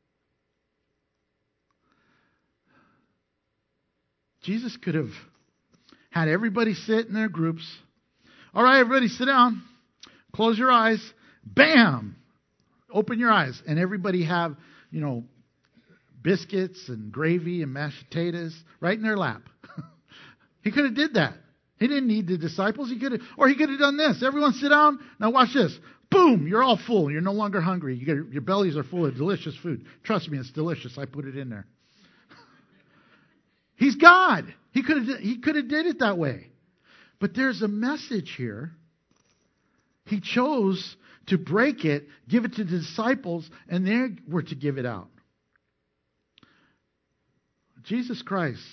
Jesus could have had everybody sit in their groups. All right, everybody sit down. Close your eyes. Bam! Open your eyes. And everybody have, you know, biscuits and gravy and mashed potatoes right in their lap. He could have did that. He didn't need the disciples. He could have, or he could have done this. Everyone sit down. Now watch this. Boom! You're all full. You're no longer hungry. You get, your bellies are full of delicious food. Trust me, it's delicious. I put it in there. He's God. He could have he could have did it that way. But there's a message here. He chose to break it, give it to the disciples, and they were to give it out. Jesus Christ.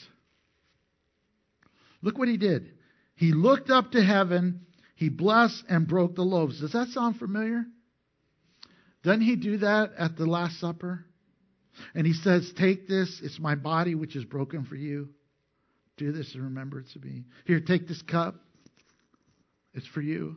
Look what he did. He looked up to heaven. He blessed and broke the loaves. Does that sound familiar? Doesn't he do that at the Last Supper? And he says, take this. It's my body which is broken for you. Do this in remembrance of me. Here, take this cup. It's for you.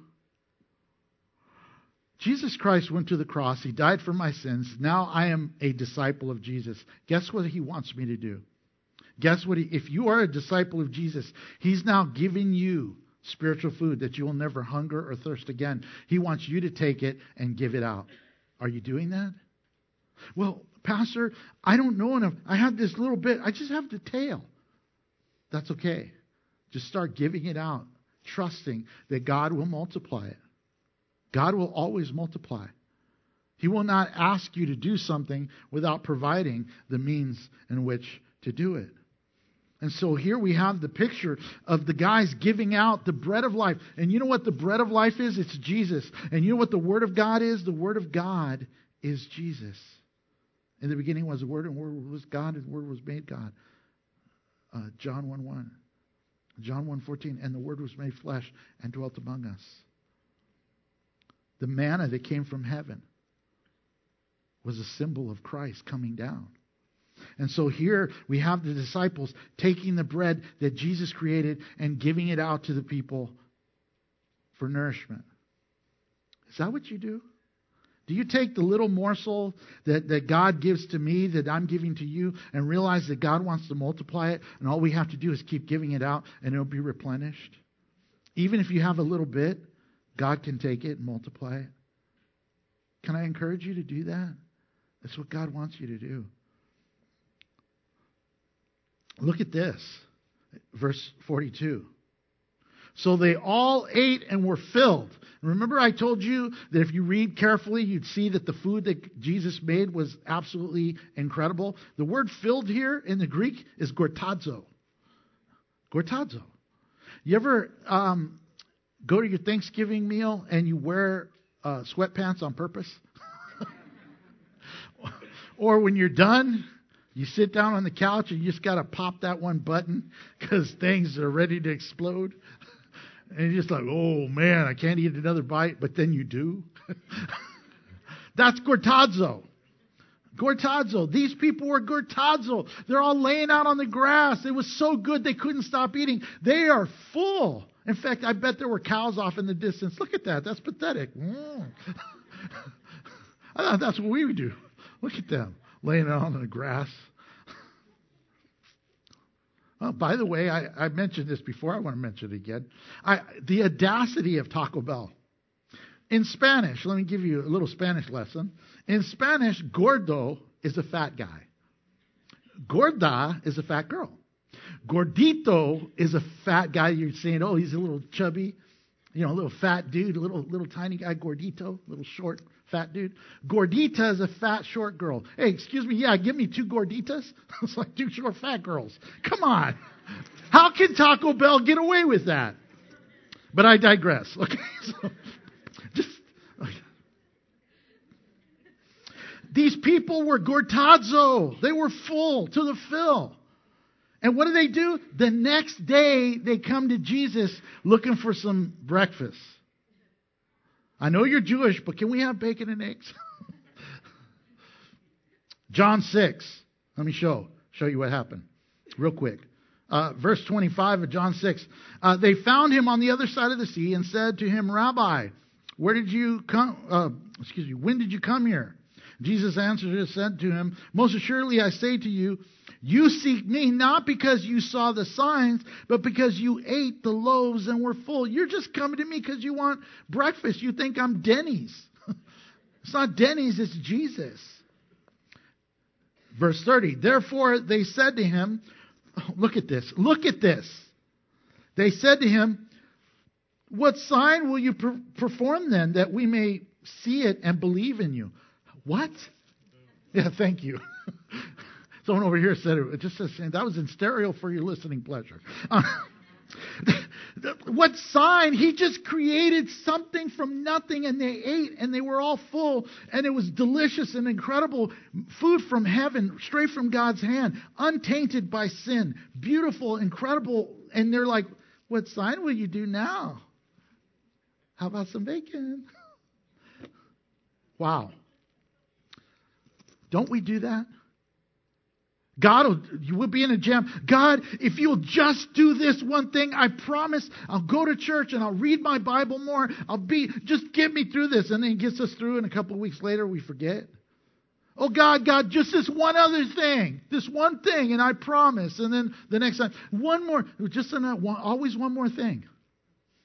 Jesus Christ went to the cross. He died for my sins. Now I am a disciple of Jesus. Guess what he wants me to do? Guess what? He, if you are a disciple of Jesus, he's now giving you Spiritual food that you will never hunger or thirst again. He wants you to take it and give it out. Are you doing that? Well, Pastor, I don't know enough. I have this little bit. I just have the tail. That's okay. Just start giving it out, trusting that God will multiply it. God will always multiply. He will not ask you to do something without providing the means in which to do it. And so here we have the picture of the guys giving out the bread of life. And you know what the bread of life is? It's Jesus. And you know what the Word of God is? The Word of God is Jesus. In the beginning was the Word, and the Word was God, and the Word was made God. Uh, John one one. John one fourteen. And the Word was made flesh and dwelt among us. The manna that came from heaven was a symbol of Christ coming down. And so here we have the disciples taking the bread that Jesus created and giving it out to the people for nourishment. Is that what you do? Do you take the little morsel that, that God gives to me, that I'm giving to you, and realize that God wants to multiply it, and all we have to do is keep giving it out, and it'll be replenished? Even if you have a little bit, God can take it and multiply it. Can I encourage you to do that? That's what God wants you to do. Look at this. Verse forty-two. So they all ate and were filled. Remember I told you that if you read carefully, you'd see that the food that Jesus made was absolutely incredible. The word filled here in the Greek is gortazo. Gortazo. You ever um, go to your Thanksgiving meal and you wear uh, sweatpants on purpose? Or when you're done, you sit down on the couch and you just got to pop that one button because things are ready to explode. And you're just like, oh man, I can't eat another bite, but then you do. That's gortazo. Gortazo. These people were gortazo. They're all laying out on the grass. It was so good they couldn't stop eating. They are full. In fact, I bet there were cows off in the distance. Look at that. That's pathetic. Mm. I thought that's what we would do. Look at them laying out on the grass. Oh, by the way, I, I mentioned this before. I want to mention it again. I, the audacity of Taco Bell. In Spanish, let me give you a little Spanish lesson. In Spanish, gordo is a fat guy. Gorda is a fat girl. Gordito is a fat guy. You're saying, oh, he's a little chubby, you know, a little fat dude, a little little tiny guy, gordito, little short, fat dude. Gordita is a fat, short girl. Hey, excuse me, yeah, give me two gorditas. It's like two short, fat girls. Come on. How can Taco Bell get away with that? But I digress. Okay, so just okay. These people were gortazo. They were full to the fill. And what do they do? The next day, they come to Jesus looking for some breakfast. I know you're Jewish, but can we have bacon and eggs? John six. Let me show show you what happened real quick. Uh, verse twenty-five of John six. Uh, they found him on the other side of the sea and said to him, Rabbi, where did you come? Uh, excuse me. When did you come here? Jesus answered and said to him, most assuredly I say to you, you seek me not because you saw the signs, but because you ate the loaves and were full. You're just coming to me because you want breakfast. You think I'm Denny's. It's not Denny's, it's Jesus. Verse thirty. Therefore they said to him, oh, look at this, look at this. They said to him, what sign will you per- perform then that we may see it and believe in you? What? Yeah, thank you. Someone over here said it. It just says that was in stereo for your listening pleasure. Uh, what sign? He just created something from nothing, and they ate, and they were all full, and it was delicious and incredible food from heaven, straight from God's hand, untainted by sin, beautiful, incredible. And they're like, "What sign will you do now? How about some bacon?" Wow! Don't we do that? God, will, you will be in a jam. God, if you'll just do this one thing, I promise I'll go to church and I'll read my Bible more. I'll be, just get me through this. And then he gets us through and a couple of weeks later we forget. Oh God, God, just this one other thing. This one thing and I promise. And then the next time, one more, just enough, one, always one more thing.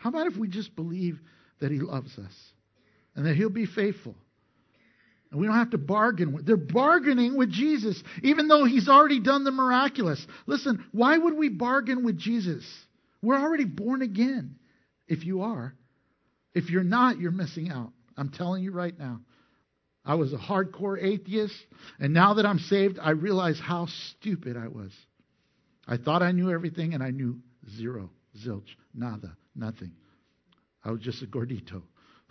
How about if we just believe that He loves us and that He'll be faithful? And we don't have to bargain with. They're bargaining with Jesus, even though He's already done the miraculous. Listen, why would we bargain with Jesus? We're already born again. If you are. If you're not, you're missing out. I'm telling you right now. I was a hardcore atheist, and now that I'm saved, I realize how stupid I was. I thought I knew everything, and I knew zero, zilch, nada, nothing. I was just a gordito.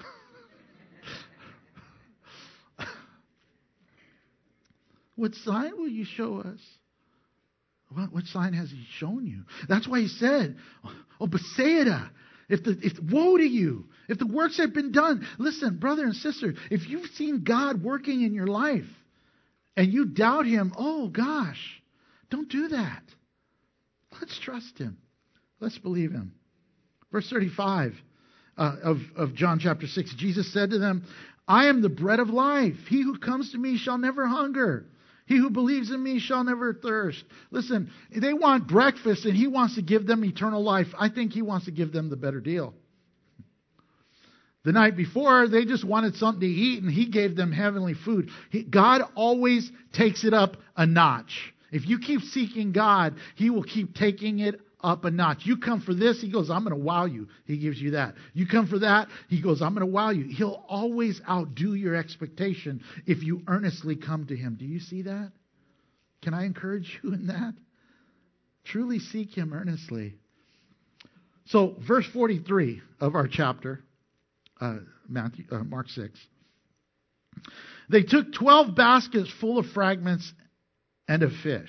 What sign will you show us? What, what sign has He shown you? That's why He said, oh, Bethsaida, if the if woe to you, if the works have been done. Listen, brother and sister, if you've seen God working in your life and you doubt Him, oh gosh, don't do that. Let's trust Him. Let's believe Him. Verse thirty-five uh, of, of John chapter six, Jesus said to them, I am the bread of life. He who comes to me shall never hunger. He who believes in me shall never thirst. Listen, they want breakfast and He wants to give them eternal life. I think He wants to give them the better deal. The night before, they just wanted something to eat and He gave them heavenly food. He, God always takes it up a notch. If you keep seeking God, He will keep taking it up a notch. You come for this, He goes, I'm going to wow you. He gives you that. You come for that, He goes, I'm going to wow you. He'll always outdo your expectation if you earnestly come to Him. Do you see that? Can I encourage you in that? Truly seek Him earnestly. So, verse forty-three of our chapter, uh, Matthew, uh, Mark six. They took twelve baskets full of fragments and of fish.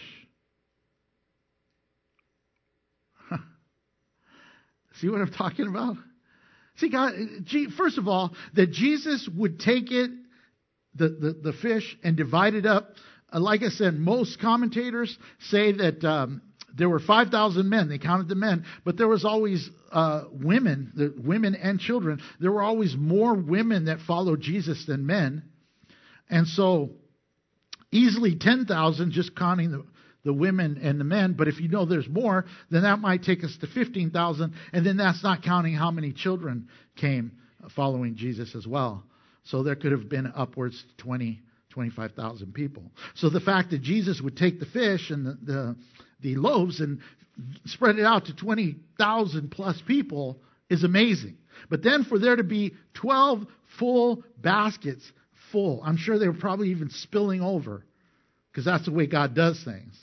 See what I'm talking about? See, God, first of all, that Jesus would take it, the, the, the fish, and divide it up. Uh, like I said, most commentators say that um, there were five thousand men. They counted the men. But there was always uh, women, the women and children. There were always more women that followed Jesus than men. And so, easily ten thousand, just counting the the women and the men, but if you know there's more, then that might take us to fifteen thousand, and then that's not counting how many children came following Jesus as well. So there could have been upwards to twenty, twenty-five thousand people. So the fact that Jesus would take the fish and the, the, the loaves and spread it out to twenty thousand plus people is amazing. But then for there to be twelve full baskets full, I'm sure they were probably even spilling over, because that's the way God does things.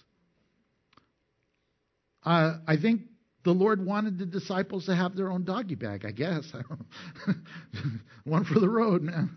Uh, I think the Lord wanted the disciples to have their own doggy bag, I guess. I don't know. One for the road, man.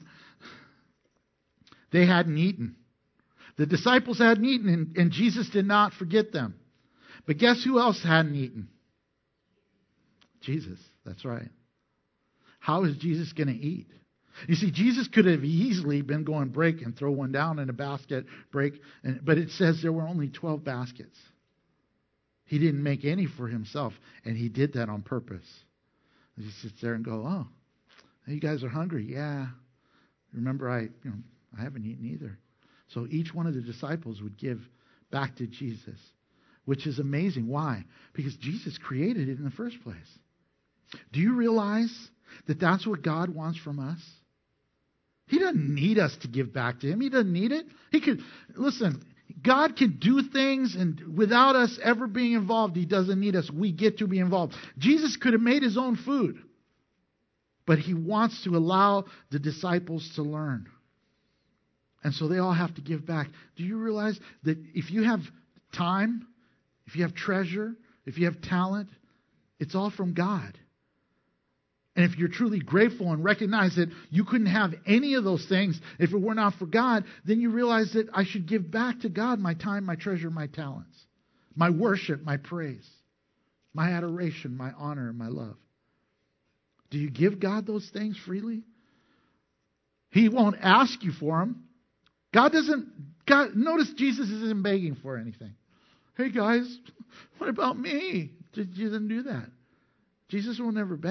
They hadn't eaten. The disciples hadn't eaten, and, and Jesus did not forget them. But guess who else hadn't eaten? Jesus. That's right. How is Jesus going to eat? You see, Jesus could have easily been going break and throw one down in a basket, break, and, but it says there were only twelve baskets. He didn't make any for Himself, and He did that on purpose. He sits there and go, oh, you guys are hungry. Yeah. Remember, I, you know, I haven't eaten either. So each one of the disciples would give back to Jesus, which is amazing. Why? Because Jesus created it in the first place. Do you realize that that's what God wants from us? He doesn't need us to give back to Him. He doesn't need it. He could, listen, God can do things and without us ever being involved, He doesn't need us. We get to be involved. Jesus could have made His own food, but He wants to allow the disciples to learn. And so they all have to give back. Do you realize that if you have time, if you have treasure, if you have talent, it's all from God. And if you're truly grateful and recognize that you couldn't have any of those things if it were not for God, then you realize that I should give back to God my time, my treasure, my talents, my worship, my praise, my adoration, my honor, and my love. Do you give God those things freely? He won't ask you for them. God doesn't, God, notice Jesus isn't begging for anything. Hey guys, what about me? He didn't do that. Jesus will never beg.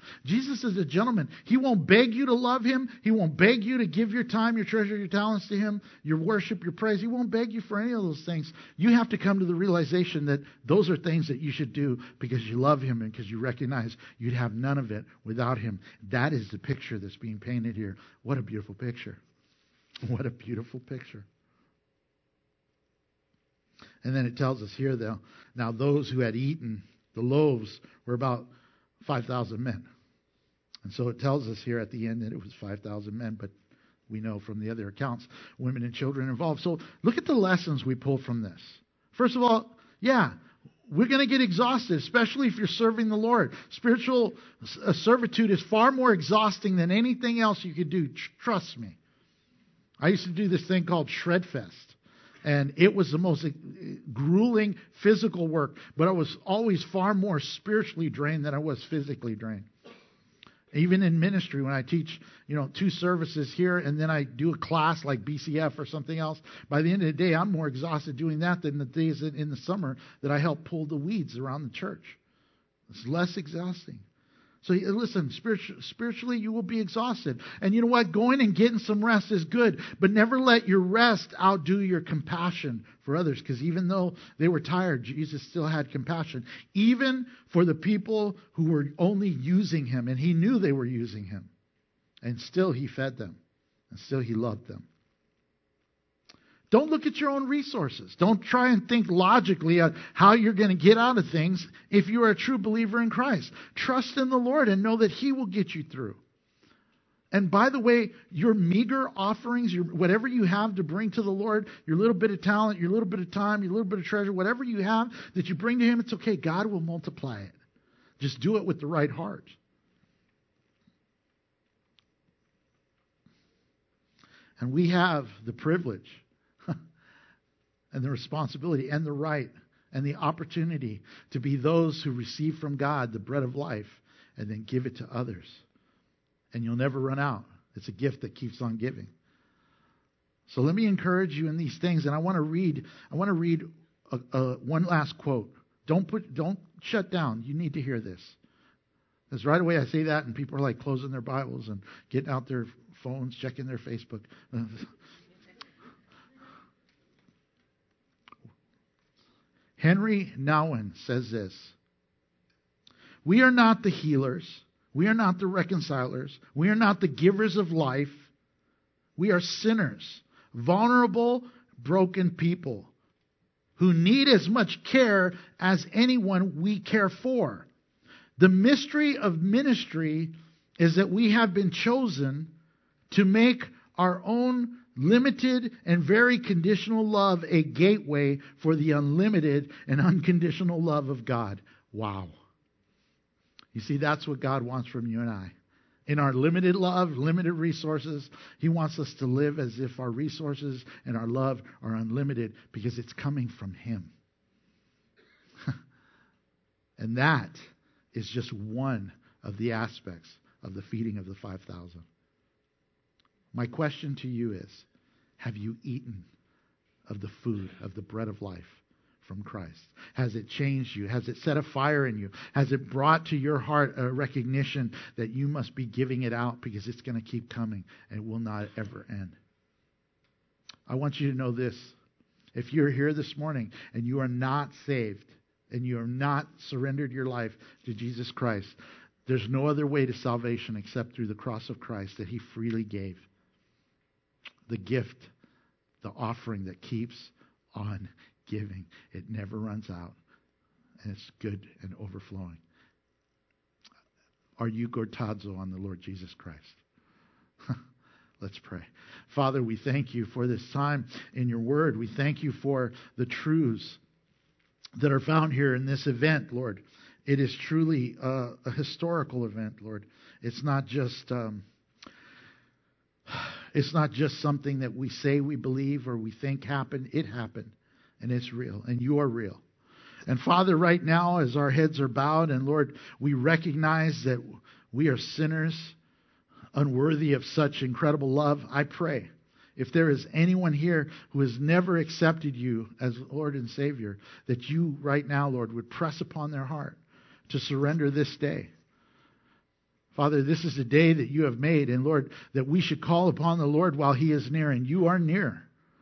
Jesus is a gentleman. He won't beg you to love him. He won't beg you to give your time, your treasure, your talents to him, your worship, your praise. He won't beg you for any of those things. You have to come to the realization that those are things that you should do because you love him and because you recognize you'd have none of it without him. That is the picture that's being painted here. What a beautiful picture. What a beautiful picture. And then it tells us here, though, now those who had eaten the loaves were about five thousand men. And so it tells us here at the end that it was five thousand men, but we know from the other accounts, women and children involved. So look at the lessons we pull from this. First of all, yeah, we're going to get exhausted, especially if you're serving the Lord. Spiritual uh, servitude is far more exhausting than anything else you could do. Tr- trust me. I used to do this thing called Shred Fest. And it was the most grueling physical work, but I was always far more spiritually drained than I was physically drained. Even in ministry, when I teach, you know, two services here and then I do a class like B C F or something else, by the end of the day, I'm more exhausted doing that than the days in the summer that I help pull the weeds around the church. It's less exhausting. So listen, spiritually, spiritually you will be exhausted. And you know what? Going and getting some rest is good. But never let your rest outdo your compassion for others. Because even though they were tired, Jesus still had compassion. Even for the people who were only using him. And he knew they were using him. And still he fed them. And still he loved them. Don't look at your own resources. Don't try and think logically on how you're going to get out of things if you are a true believer in Christ. Trust in the Lord and know that he will get you through. And by the way, your meager offerings, your, whatever you have to bring to the Lord, your little bit of talent, your little bit of time, your little bit of treasure, whatever you have that you bring to him, it's okay. God will multiply it. Just do it with the right heart. And we have the privilege and the responsibility and the right and the opportunity to be those who receive from God the bread of life and then give it to others. And you'll never run out. It's a gift that keeps on giving. So let me encourage you in these things. And I want to read, I want to read a, a, one last quote. Don't put, don't shut down. You need to hear this. Because right away I say that and people are like closing their Bibles and getting out their phones, checking their Facebook. Henry Nouwen says this: we are not the healers. We are not the reconcilers. We are not the givers of life. We are sinners, vulnerable, broken people who need as much care as anyone we care for. The mystery of ministry is that we have been chosen to make our own limited and very conditional love a gateway for the unlimited and unconditional love of God. Wow. You see, that's what God wants from you and I. In our limited love, limited resources, he wants us to live as if our resources and our love are unlimited because it's coming from him. And that is just one of the aspects of the feeding of the five thousand. My question to you is, have you eaten of the food, of the bread of life from Christ? Has it changed you? Has it set a fire in you? Has it brought to your heart a recognition that you must be giving it out because it's going to keep coming and it will not ever end? I want you to know this. If you're here this morning and you are not saved and you are not surrendered your life to Jesus Christ, there's no other way to salvation except through the cross of Christ that he freely gave. The gift, the offering that keeps on giving. It never runs out. And it's good and overflowing. Are you gortazo on the Lord Jesus Christ? Let's pray. Father, we thank you for this time in your word. We thank you for the truths that are found here in this event, Lord. It is truly a, a historical event, Lord. It's not just... Um, It's not just something that we say we believe or we think happened. It happened, and it's real, and you are real. And Father, right now, as our heads are bowed, and Lord, we recognize that we are sinners, unworthy of such incredible love, I pray, if there is anyone here who has never accepted you as Lord and Savior, that you right now, Lord, would press upon their heart to surrender this day. Father, this is a day that you have made, and Lord, that we should call upon the Lord while he is near, and you are near.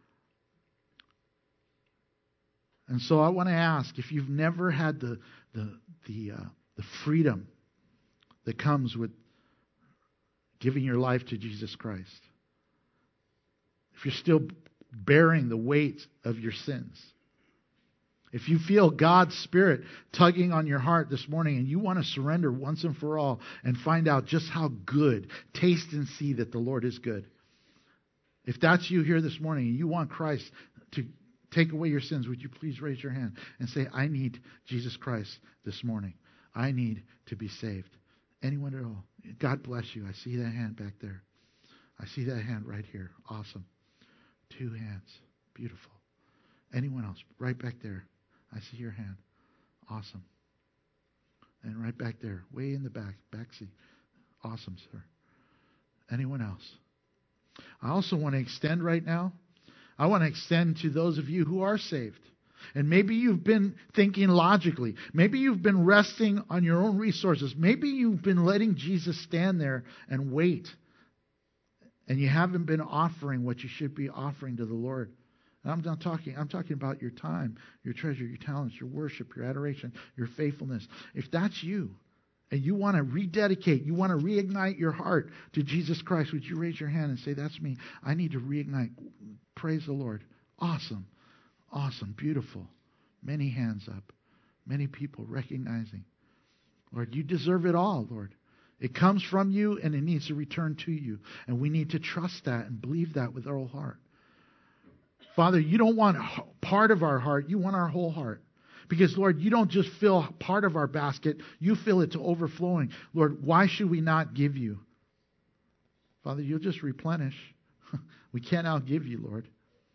And so I want to ask, if you've never had the the the uh, the freedom that comes with giving your life to Jesus Christ, if you're still bearing the weight of your sins, if you feel God's Spirit tugging on your heart this morning and you want to surrender once and for all and find out just how good, taste and see that the Lord is good. If that's you here this morning and you want Christ to take away your sins, would you please raise your hand and say, I need Jesus Christ this morning. I need to be saved. Anyone at all? God bless you. I see that hand back there. I see that hand right here. Awesome. Two hands. Beautiful. Anyone else? Right back there. I see your hand. Awesome. And right back there. Way in the back. Back seat. Awesome, sir. Anyone else? I also want to extend right now. I want to extend to those of you who are saved. And maybe you've been thinking logically. Maybe you've been resting on your own resources. Maybe you've been letting Jesus stand there and wait. And you haven't been offering what you should be offering to the Lord. And I'm not talking, I'm talking about your time, your treasure, your talents, your worship, your adoration, your faithfulness. If that's you, and you want to rededicate, you want to reignite your heart to Jesus Christ, would you raise your hand and say, that's me. I need to reignite. Praise the Lord. Awesome. Awesome. Beautiful. Many hands up. Many people recognizing. Lord, you deserve it all, Lord. It comes from you and it needs to return to you. And we need to trust that and believe that with our whole heart. Father, you don't want part of our heart. You want our whole heart. Because, Lord, you don't just fill part of our basket. You fill it to overflowing. Lord, why should we not give you? Father, you'll just replenish. We can't outgive you, Lord.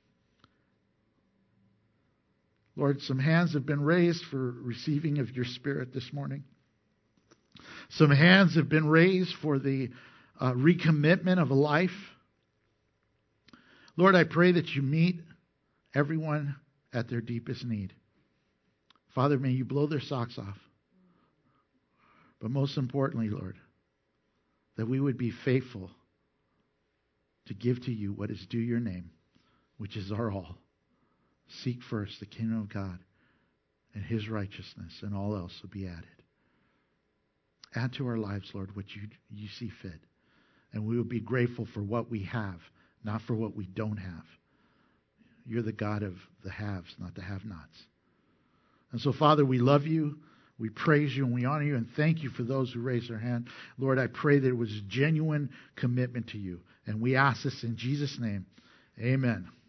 Lord, some hands have been raised for receiving of your Spirit this morning. Some hands have been raised for the uh, recommitment of a life. Lord, I pray that you meet everyone at their deepest need. Father, may you blow their socks off. But most importantly, Lord, that we would be faithful to give to you what is due your name, which is our all. Seek first the kingdom of God and his righteousness, and all else will be added. Add to our lives, Lord, what you, you see fit. And we will be grateful for what we have, not for what we don't have. You're the God of the haves, not the have-nots. And so, Father, we love you, we praise you, and we honor you, and thank you for those who raised their hand. Lord, I pray that it was a genuine commitment to you. And we ask this in Jesus' name. Amen.